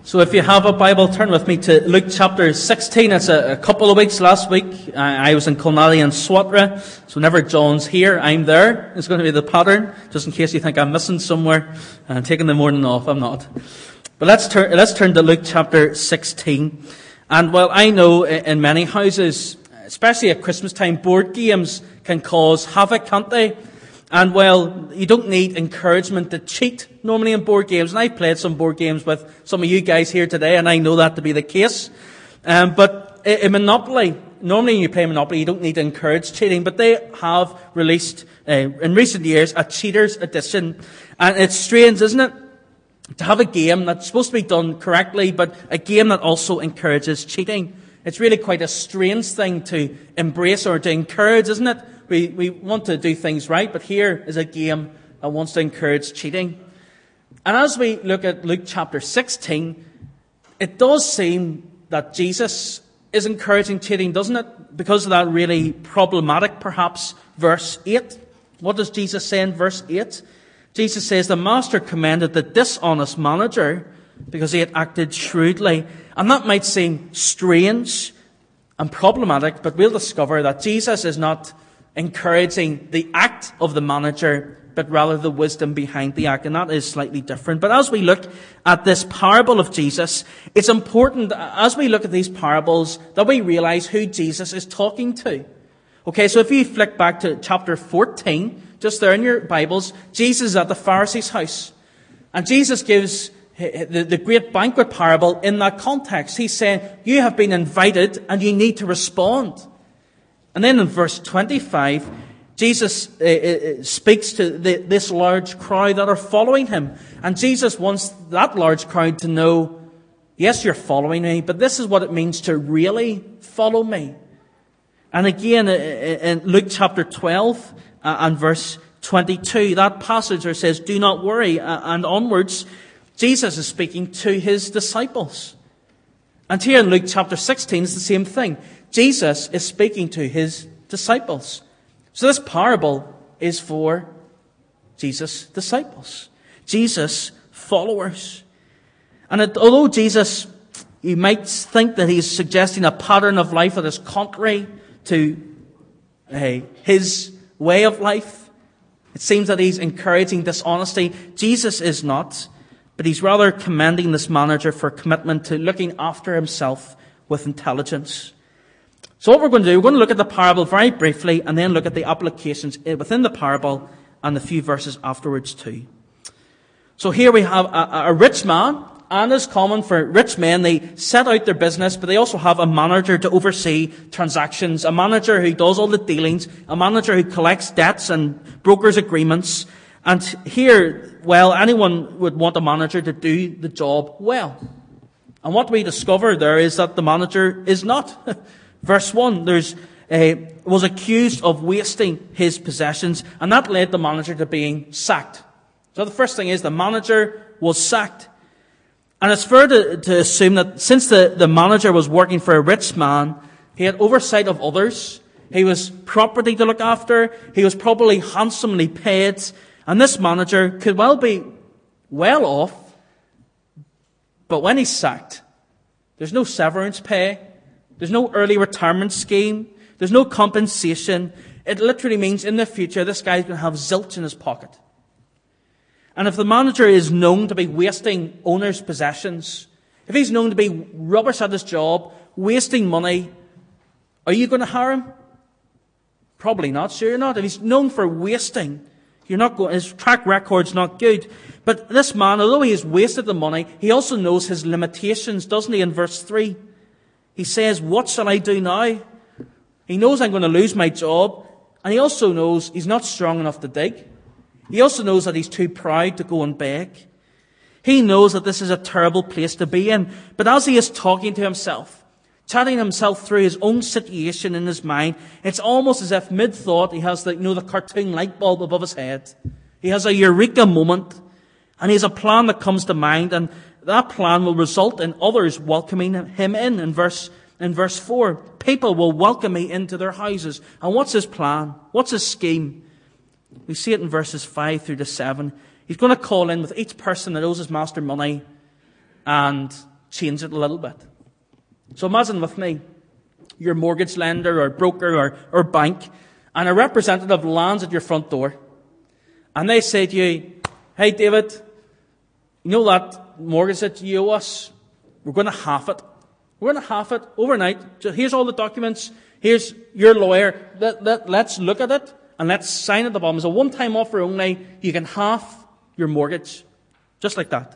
So if you have a Bible, turn with me to Luke chapter 16. It's a couple of weeks last week. I was in Kilnally and Swatra. So whenever John's here, I'm there. It's going to be the pattern, just in case you think I'm missing somewhere and taking the morning off. I'm not. But let's turn to Luke chapter 16. And well, I know in many houses, especially at Christmas time, board games can cause havoc, can't they? And well, you don't need encouragement to cheat normally in board games. And I've played some board games with some of you guys here today, and I know that to be the case. But in Monopoly, normally when you play Monopoly, you don't need to encourage cheating. But they have released, in recent years, a Cheaters Edition. And it's strange, isn't it? To have a game that's supposed to be done correctly, but a game that also encourages cheating. It's really quite a strange thing to embrace or to encourage, isn't it? We want to do things right, but here is a game that wants to encourage cheating. And as we look at Luke chapter 16, it does seem that Jesus is encouraging cheating, doesn't it? Because of that really problematic, perhaps, verse 8. What does Jesus say in verse 8? Jesus says, the master commended the dishonest manager because he had acted shrewdly. And that might seem strange and problematic, but we'll discover that Jesus is not encouraging the act of the manager, but rather the wisdom behind the act. And that is slightly different. But as we look at this parable of Jesus, it's important, as we look at these parables, that we realize who Jesus is talking to. Okay, so if you flick back to chapter 14, just there in your Bibles, Jesus is at the Pharisee's house. And Jesus gives the great banquet parable in that context. He's saying, you have been invited and you need to respond. And then in verse 25, Jesus speaks to this large crowd that are following him. And Jesus wants that large crowd to know, yes, you're following me, but this is what it means to really follow me. And again, in Luke chapter 12 and verse 22, that passage there says, do not worry, and onwards, Jesus is speaking to his disciples. And here in Luke chapter 16, it's the same thing. Jesus is speaking to his disciples. So this parable is for Jesus' disciples, Jesus' followers. And although Jesus, you might think that he's suggesting a pattern of life that is contrary to his way of life, it seems that he's encouraging dishonesty. Jesus is not, but he's rather commending this manager for commitment to looking after himself with intelligence. So what we're going to do, we're going to look at the parable very briefly and then look at the applications within the parable and the few verses afterwards too. So here we have a rich man, and it's common for rich men, they set out their business, but they also have a manager to oversee transactions, a manager who does all the dealings, a manager who collects debts and brokers agreements. And here, well, anyone would want a manager to do the job well. And what we discover there is that the manager is not. Verse 1, was accused of wasting his possessions, and that led the manager to being sacked. So the first thing is the manager was sacked. And it's fair to assume that since the manager was working for a rich man, he had oversight of others. He was property to look after. He was probably handsomely paid. And this manager could well be well off. But when he's sacked, there's no severance pay. There's no early retirement scheme. There's no compensation. It literally means in the future, this guy's going to have zilch in his pocket. And if the manager is known to be wasting owners' possessions, if he's known to be rubbish at his job, wasting money, are you going to hire him? Probably not. Sure you're not. If he's known for wasting, you're not going, his track record's not good. But this man, although he has wasted the money, he also knows his limitations, doesn't he, in verse 3? He says, what shall I do now? He knows I'm going to lose my job. And he also knows he's not strong enough to dig. He also knows that he's too proud to go and beg. He knows that this is a terrible place to be in. But as he is talking to himself, chatting himself through his own situation in his mind, it's almost as if mid-thought he has the cartoon light bulb above his head. He has a eureka moment. And he has a plan that comes to mind, and that plan will result in others welcoming him in verse 4. People will welcome me into their houses. And what's his plan? What's his scheme? We see it in verses 5 through to 7. He's going to call in with each person that owes his master money and change it a little bit. So imagine with me, your mortgage lender or broker or bank, and a representative lands at your front door, and they say to you, "Hey David, you know that mortgage that you owe us? We're going to half it. We're going to half it overnight. Here's all the documents. Here's your lawyer. Let's look at it and let's sign at the bottom. It's a one-time offer only. You can half your mortgage." Just like that.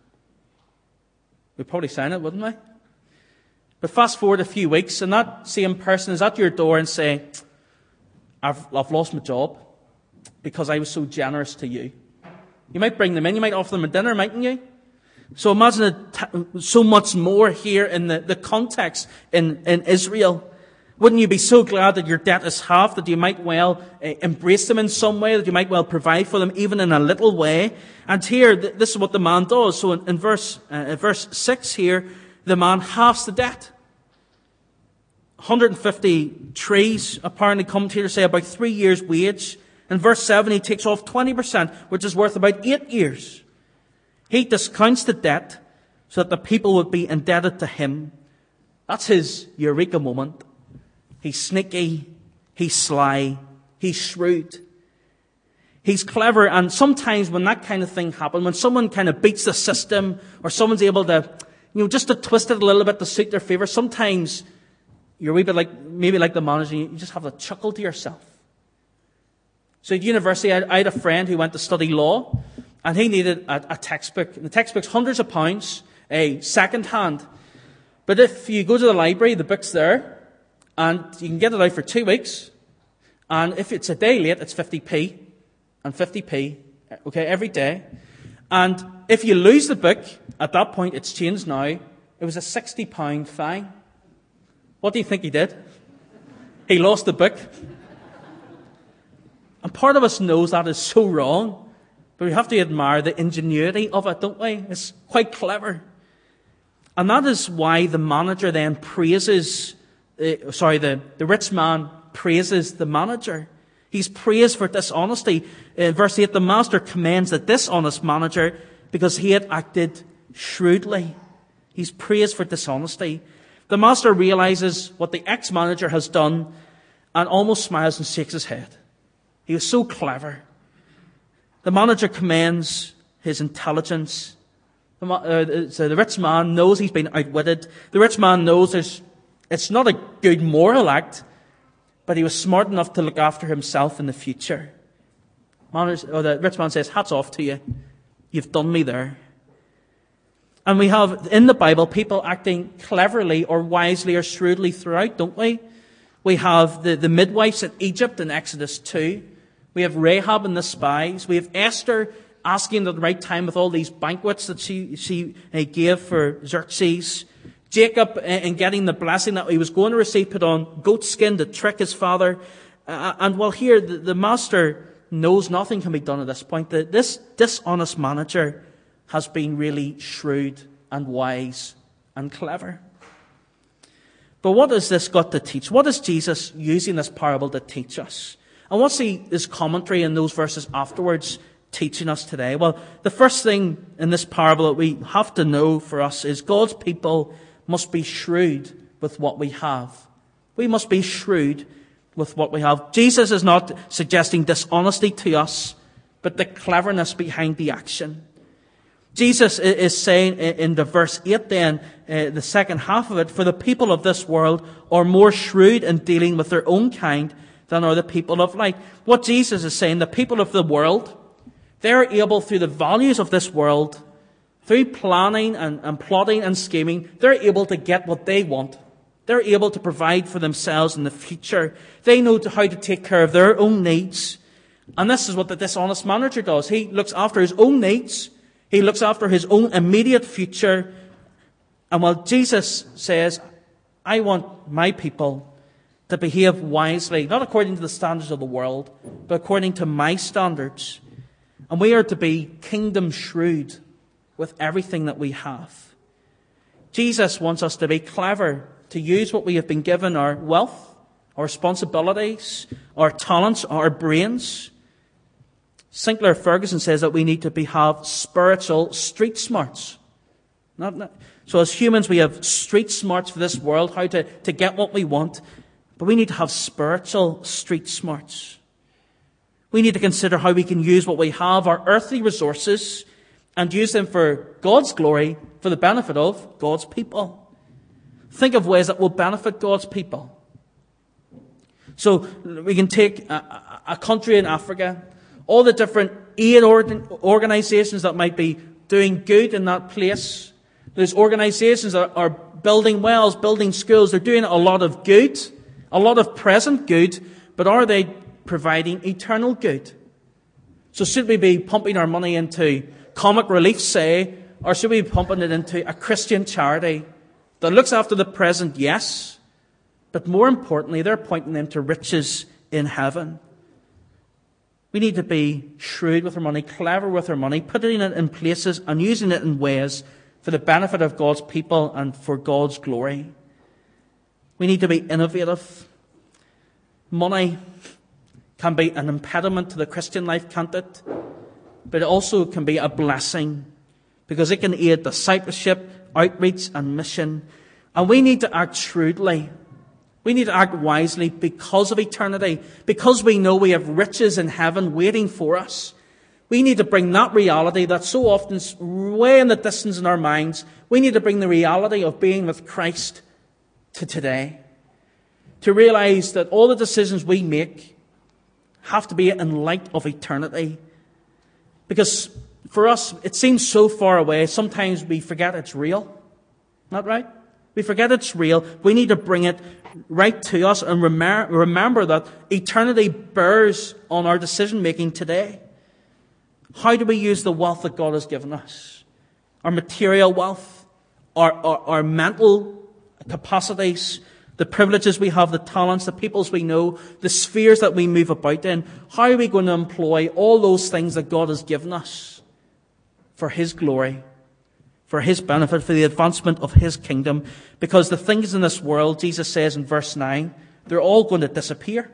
We'd probably sign it, wouldn't we? But fast forward a few weeks, and that same person is at your door and say, I've lost my job because I was so generous to you. You might bring them in, you might offer them a dinner, mightn't you? So imagine so much more here in the context in Israel. Wouldn't you be so glad that your debt is halved, that you might well embrace them in some way, that you might well provide for them even in a little way? And here, this is what the man does. So in verse 6 here, the man halves the debt. 150 trees, apparently commentators say about 3 years' wage. In verse 7, he takes off 20%, which is worth about 8 years. He discounts the debt so that the people would be indebted to him. That's his eureka moment. He's sneaky, he's sly, he's shrewd, he's clever, and sometimes when that kind of thing happens, when someone kind of beats the system, or someone's able to, just to twist it a little bit to suit their favour, sometimes you're a wee bit maybe like the manager, you just have to chuckle to yourself. So at university, I had a friend who went to study law, and he needed a textbook. And the textbook's hundreds of pounds, second hand. But if you go to the library, the book's there, and you can get it out for 2 weeks. And if it's a day late, it's 50p and 50p, every day. And if you lose the book, at that point, it's changed now, it was a £60 fine. What do you think he did? He lost the book. And part of us knows that is so wrong, but we have to admire the ingenuity of it, don't we? It's quite clever. And that is why the manager then praises the rich man praises the manager. He's praised for dishonesty. In verse 8, the master commends the dishonest manager because he had acted shrewdly. He's praised for dishonesty. The master realizes what the ex-manager has done and almost smiles and shakes his head. He was so clever. The manager commends his intelligence. The rich man knows he's been outwitted. The rich man knows it's not a good moral act, but he was smart enough to look after himself in the future. The rich man says, "Hats off to you. You've done me there." And we have in the Bible people acting cleverly or wisely or shrewdly throughout, don't we? We have the midwives in Egypt in Exodus 2. We have Rahab and the spies. We have Esther asking at the right time with all these banquets that she gave for Xerxes. Jacob, in getting the blessing that he was going to receive, put on goat skin to trick his father. And while here, the master knows nothing can be done at this point. This dishonest manager has been really shrewd and wise and clever. But what has this got to teach? What is Jesus using this parable to teach us? And what's his commentary in those verses afterwards teaching us today? Well, the first thing in this parable that we have to know for us is God's people must be shrewd with what we have. We must be shrewd with what we have. Jesus is not suggesting dishonesty to us, but the cleverness behind the action. Jesus is saying in the verse 8 then, the second half of it, for the people of this world are more shrewd in dealing with their own kind than are the people of light. What Jesus is saying, the people of the world, they're able through the values of this world, through planning and plotting and scheming, they're able to get what they want. They're able to provide for themselves in the future. They know how to take care of their own needs. And this is what the dishonest manager does. He looks after his own needs. He looks after his own immediate future. And while Jesus says, I want my people to behave wisely, not according to the standards of the world, but according to my standards. And we are to be kingdom shrewd with everything that we have. Jesus wants us to be clever, to use what we have been given, our wealth, our responsibilities, our talents, our brains. Sinclair Ferguson says that we need to have spiritual street smarts. So as humans, we have street smarts for this world, how to get what we want. But we need to have spiritual street smarts. We need to consider how we can use what we have, our earthly resources, and use them for God's glory, for the benefit of God's people. Think of ways that will benefit God's people. So we can take a country in Africa, all the different aid organizations that might be doing good in that place. Those organizations are building wells, building schools. They're doing a lot of good, a lot of present good, but are they providing eternal good? So should we be pumping our money into comic relief, say, or should we be pumping it into a Christian charity that looks after the present? Yes. But more importantly, they're pointing them to riches in heaven. We need to be shrewd with our money, clever with our money, putting it in places and using it in ways for the benefit of God's people and for God's glory. We need to be innovative. Money can be an impediment to the Christian life, can't it? But it also can be a blessing because it can aid discipleship, outreach and mission. And we need to act shrewdly. We need to act wisely because of eternity, because we know we have riches in heaven waiting for us. We need to bring that reality that so often is way in the distance in our minds. We need to bring the reality of being with Christ to today. To realize that all the decisions we make have to be in light of eternity. Because for us, it seems so far away, sometimes we forget it's real. Not right? We forget it's real. We need to bring it right to us and remember that eternity bears on our decision making today. How do we use the wealth that God has given us? Our material wealth, our mental capacities, the privileges we have, the talents, the peoples we know, the spheres that we move about in. How are we going to employ all those things that God has given us for His glory, for His benefit, for the advancement of His kingdom? Because the things in this world, Jesus says in verse 9, they're all going to disappear.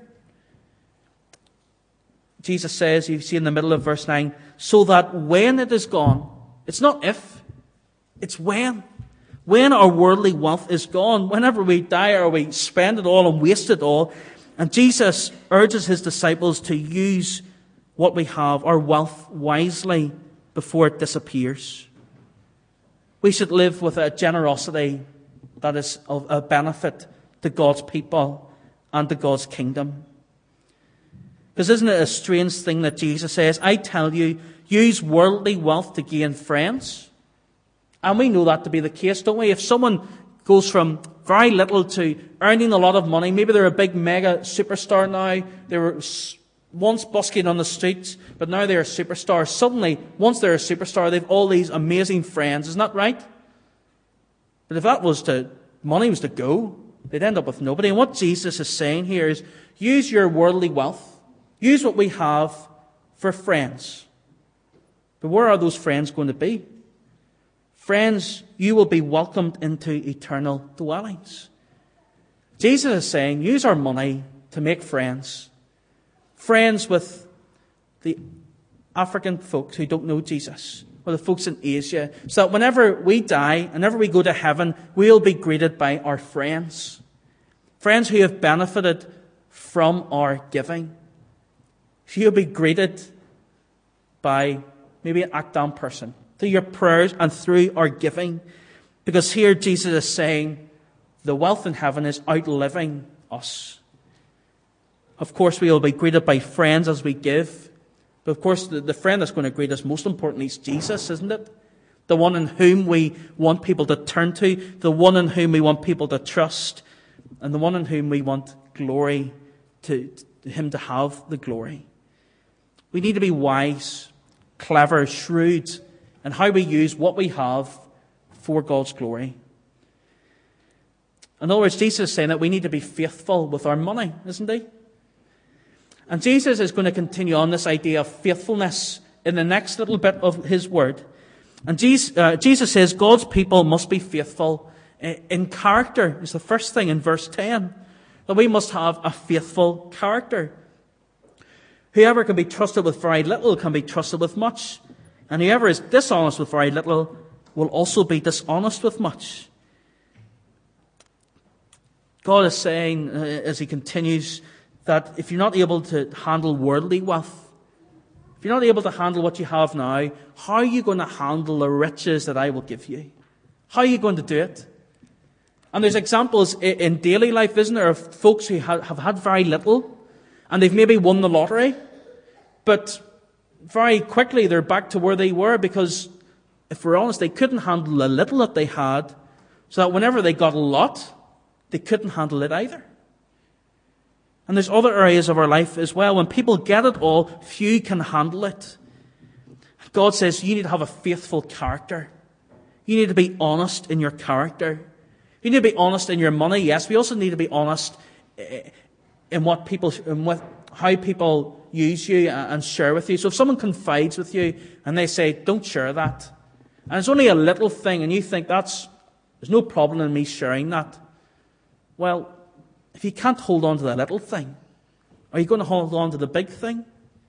Jesus says, you see in the middle of verse 9, so that when it is gone, it's not if, it's when. When our worldly wealth is gone, whenever we die or we spend it all and waste it all. And Jesus urges His disciples to use what we have, our wealth, wisely before it disappears. We should live with a generosity that is of a benefit to God's people and to God's kingdom. Because isn't it a strange thing that Jesus says, I tell you, use worldly wealth to gain friends? And we know that to be the case, don't we? If someone goes from very little to earning a lot of money, maybe they're a big mega superstar now, they were once busking on the streets, but now they're a superstar. Suddenly, once they're a superstar, they've all these amazing friends. Isn't that right? But if money was to go, they'd end up with nobody. And what Jesus is saying here is, use your worldly wealth. Use what we have for friends. But where are those friends going to be? Friends, you will be welcomed into eternal dwellings. Jesus is saying, use our money to make friends. Friends with the African folks who don't know Jesus, or the folks in Asia, so that whenever we die, whenever we go to heaven, we'll be greeted by our friends. Friends who have benefited from our giving. You'll be greeted by maybe an act-down person, through your prayers and through our giving. Because here Jesus is saying the wealth in heaven is outliving us. Of course, we will be greeted by friends as we give. But of course, the friend that's going to greet us most importantly is Jesus, isn't it? The one in whom we want people to turn to, the one in whom we want people to trust, and the one in whom we want glory to Him to have the glory. We need to be wise, clever, shrewd in how we use what we have for God's glory. In other words, Jesus is saying that we need to be faithful with our money, isn't He? And Jesus is going to continue on this idea of faithfulness in the next little bit of His word. And Jesus says God's people must be faithful in character. It's the first thing in verse 10. That we must have a faithful character. Whoever can be trusted with very little can be trusted with much. And whoever is dishonest with very little will also be dishonest with much. God is saying, as he continues, that if you're not able to handle worldly wealth, if you're not able to handle what you have now, how are you going to handle the riches that I will give you? How are you going to do it? And there's examples in daily life, isn't there, of folks who have had very little, and they've maybe won the lottery, but very quickly they're back to where they were because, if we're honest, they couldn't handle the little that they had, so that whenever they got a lot, they couldn't handle it either. And there's other areas of our life as well. When people get it all, few can handle it. God says you need to have a faithful character. You need to be honest in your character. You need to be honest in your money. Yes, we also need to be honest in how people use you and share with you. So if someone confides with you and they say, don't share that, and it's only a little thing, and you think there's no problem in me sharing that, well, if you can't hold on to the little thing, are you going to hold on to the big thing?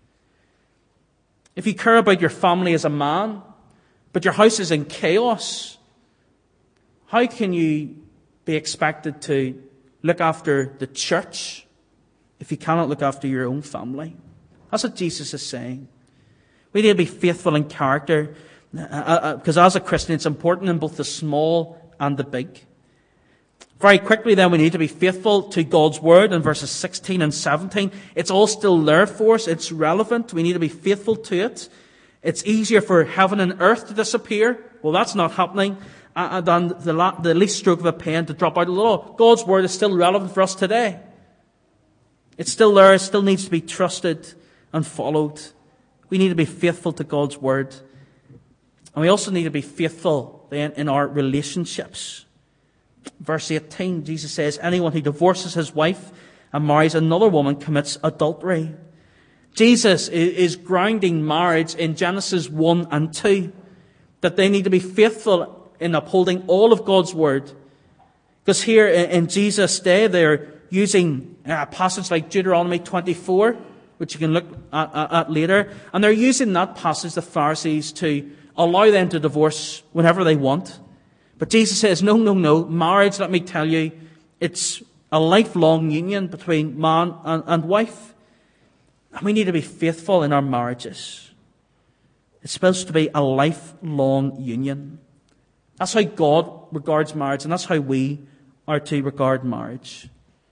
If you care about your family as a man, but your house is in chaos, how can you be expected to look after the church if you cannot look after your own family? That's what Jesus is saying. We need to be faithful in character, because as a Christian, it's important in both the small and the big. Very quickly then, we need to be faithful to God's Word in verses 16 and 17. It's all still there for us. It's relevant. We need to be faithful to it. It's easier for heaven and earth to disappear. Well, that's not happening. Than the least stroke of a pen to drop out of the law. God's Word is still relevant for us today. It's still there. It still needs to be trusted and followed. We need to be faithful to God's Word. And we also need to be faithful then in our relationships. Verse 18, Jesus says, anyone who divorces his wife and marries another woman commits adultery. Jesus is grounding marriage in Genesis 1 and 2. That they need to be faithful in upholding all of God's Word. Because here in Jesus' day, they're using a passage like Deuteronomy 24, which you can look at later. And they're using that passage, the Pharisees, to allow them to divorce whenever they want. But Jesus says, no. Marriage, let me tell you, it's a lifelong union between man and wife. And we need to be faithful in our marriages. It's supposed to be a lifelong union. That's how God regards marriage, and that's how we are to regard marriage.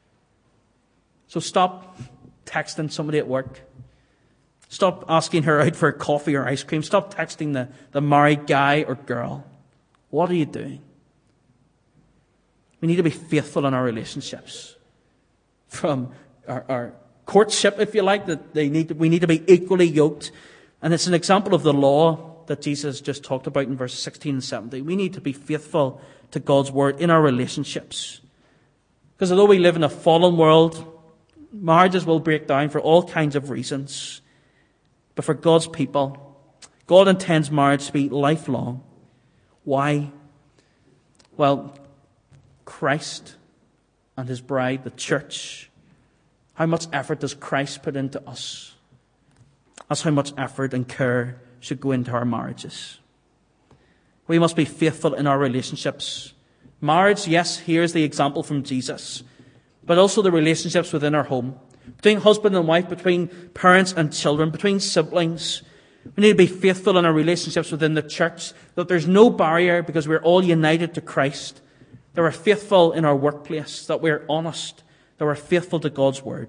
So stop texting somebody at work. Stop asking her out for coffee or ice cream. Stop texting the married guy or girl. What are you doing? We need to be faithful in our relationships. From our courtship, if you like, we need to be equally yoked. And it's an example of the law that Jesus just talked about in verses 16 and 17. We need to be faithful to God's Word in our relationships. Because although we live in a fallen world, marriages will break down for all kinds of reasons. But for God's people, God intends marriage to be lifelong. Why? Well, Christ and his bride, the church. How much effort does Christ put into us? That's how much effort and care should go into our marriages. We must be faithful in our relationships. Marriage, yes, here's the example from Jesus. But also the relationships within our home. Between husband and wife, between parents and children, between siblings. We need to be faithful in our relationships within the church, that there's no barrier because we're all united to Christ, that we're faithful in our workplace, that we're honest, that we're faithful to God's Word.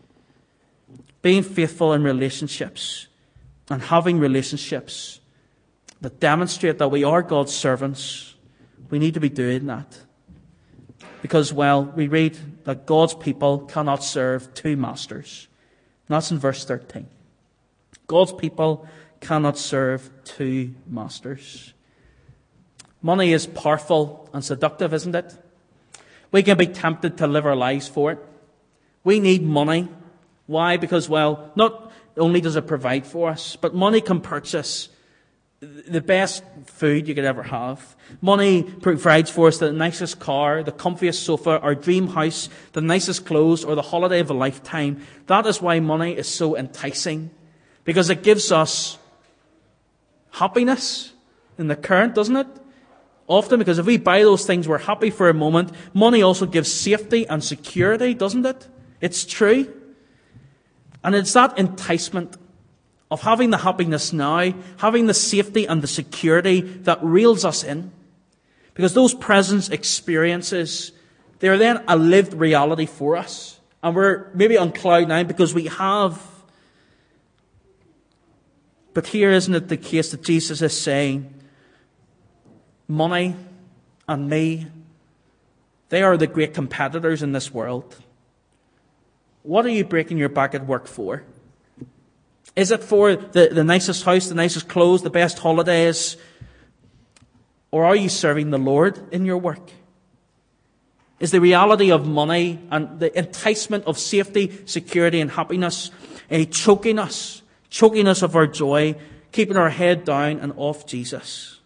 Being faithful in relationships and having relationships that demonstrate that we are God's servants, we need to be doing that. Because, well, we read that God's people cannot serve two masters. And that's in verse 13. God's people cannot serve two masters. Money is powerful and seductive, isn't it? We can be tempted to live our lives for it. We need money. Why? Because, well, not only does it provide for us, but money can purchase the best food you could ever have. Money provides for us the nicest car, the comfiest sofa, our dream house, the nicest clothes, or the holiday of a lifetime. That is why money is so enticing. Because it gives us happiness in the current, doesn't it? Often, because if we buy those things, we're happy for a moment. Money also gives safety and security, doesn't it? It's true. And it's that enticement of having the happiness now, having the safety and the security that reels us in. Because those present experiences, they're then a lived reality for us. And we're maybe on cloud nine because we have. But here, isn't it the case that Jesus is saying, money and me, they are the great competitors in this world. What are you breaking your back at work for? Is it for the nicest house, the nicest clothes, the best holidays? Or are you serving the Lord in your work? Is the reality of money and the enticement of safety, security and happiness choking us of our joy, keeping our head down and off Jesus?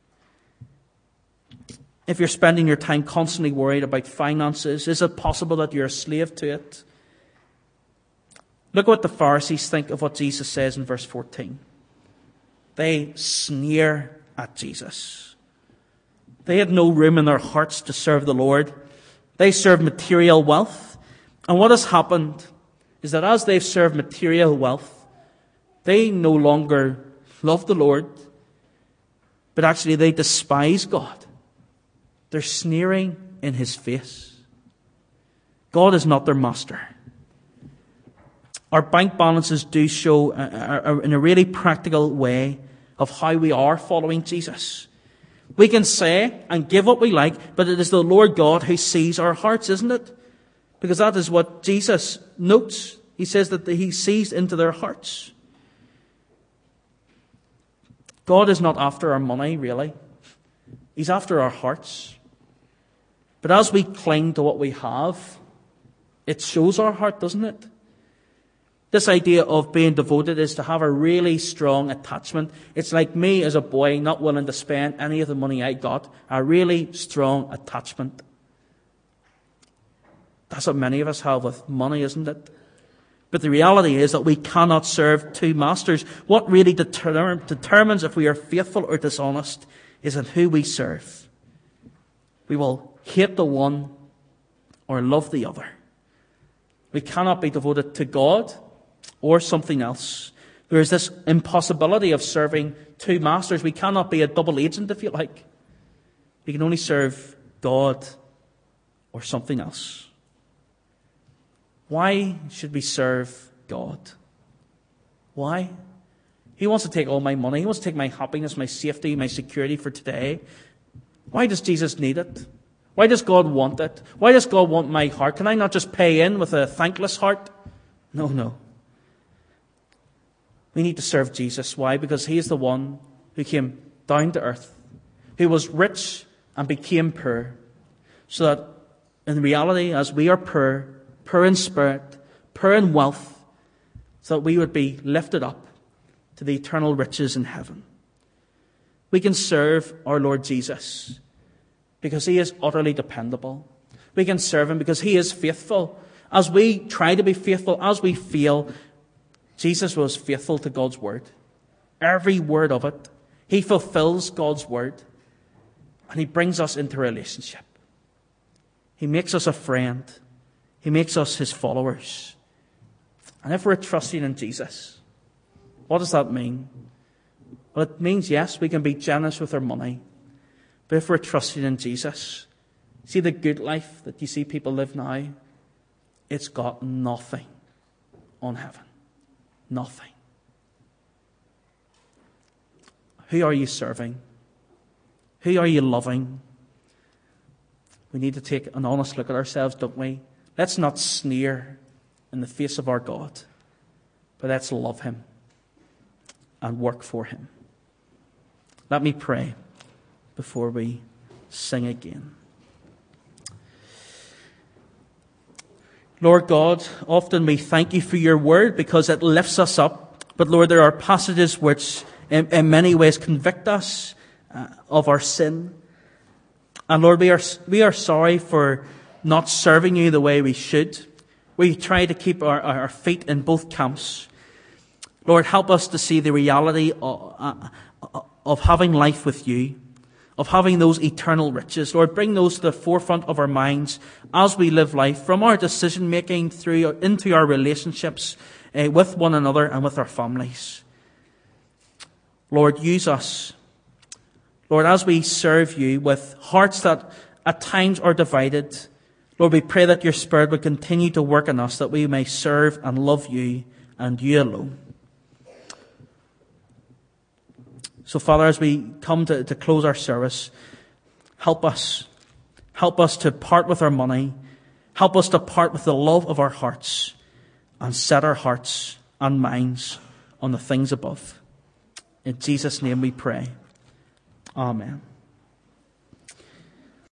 If you're spending your time constantly worried about finances, is it possible that you're a slave to it? Look what the Pharisees think of what Jesus says in verse 14. They sneer at Jesus. They had no room in their hearts to serve the Lord. They served material wealth. And what has happened is that as they've served material wealth, they no longer love the Lord, but actually they despise God. They're sneering in His face. God is not their master. Our bank balances do show in a really practical way of how we are following Jesus. We can say and give what we like, but it is the Lord God who sees our hearts, isn't it? Because that is what Jesus notes. He says that He sees into their hearts. God is not after our money, really. He's after our hearts. But as we cling to what we have, it shows our heart, doesn't it? This idea of being devoted is to have a really strong attachment. It's like me as a boy not willing to spend any of the money I got. A really strong attachment. That's what many of us have with money, isn't it? But the reality is that we cannot serve two masters. What really determines if we are faithful or dishonest is in who we serve. We will hate the one or love the other. We cannot be devoted to God or something else. There is this impossibility of serving two masters. We cannot be a double agent, if you like. We can only serve God or something else. Why should we serve God? Why? He wants to take all my money. He wants to take my happiness, my safety, my security for today. Why does Jesus need it? Why does God want it? Why does God want my heart? Can I not just pay in with a thankless heart? No. We need to serve Jesus. Why? Because He is the one who came down to earth, who was rich and became poor, so that in reality, as we are poor in spirit, poor in wealth, so that we would be lifted up to the eternal riches in heaven. We can serve our Lord Jesus because He is utterly dependable. We can serve Him because He is faithful. As we try to be faithful, as we fail, Jesus was faithful to God's word. Every word of it. He fulfills God's word. And He brings us into relationship. He makes us a friend. He makes us His followers. And if we're trusting in Jesus, what does that mean? Well, it means, yes, we can be generous with our money. But if we're trusting in Jesus, see the good life that you see people live now, it's got nothing on heaven. Nothing. Who are you serving? Who are you loving? We need to take an honest look at ourselves, don't we? Let's not sneer in the face of our God, but let's love Him and work for Him. Let me pray before we sing again. Lord God, often we thank You for Your word because it lifts us up. But Lord, there are passages which in many ways convict us of our sin. And Lord, we are sorry for not serving You the way we should. We try to keep our feet in both camps. Lord, help us to see the reality of having life with You, of having those eternal riches. Lord, bring those to the forefront of our minds as we live life, from our decision making through into our relationships with one another and with our families. Lord, use us. Lord, as we serve you with hearts that at times are divided, Lord, we pray that your Spirit would continue to work in us, that we may serve and love you and you alone. So, Father, as we come to close our service, help us. Help us to part with our money. Help us to part with the love of our hearts and set our hearts and minds on the things above. In Jesus' name we pray. Amen.